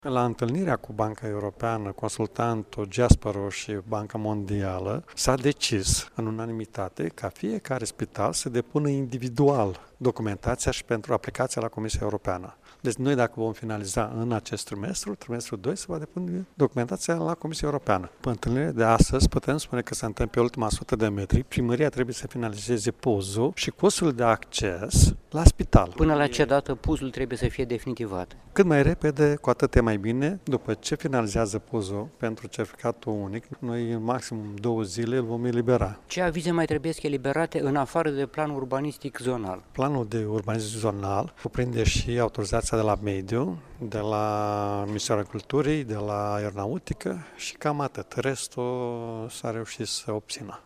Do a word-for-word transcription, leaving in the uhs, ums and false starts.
La întâlnirea cu Banca Europeană, consultantul Jaspero și Banca Mondială, s-a decis în unanimitate ca fiecare spital să depună individual documentația și pentru aplicația la Comisia Europeană. Deci noi, dacă vom finaliza în acest trimestru, trimestrul doi, se va depune documentația la Comisia Europeană. Pe întâlnirea de astăzi putem spune că suntem pe ultima sută de metri, primăria trebuie să finalizeze puzul și cursul de acces la spital. Până la ce dată puzul trebuie să fie definitivat? Cât mai repede, cu atât e mai bine. După ce finalizează puzul pentru certificatul unic, noi în maximum două zile îl vom elibera. Ce avize mai trebuie eliberate în afară de planul urbanistic zonal? Planul de urbanism zonal cuprinde și autorizația de la mediu, de la Ministerul Culturii, de la aeronautică și cam atât. Restul s-a reușit să obțină.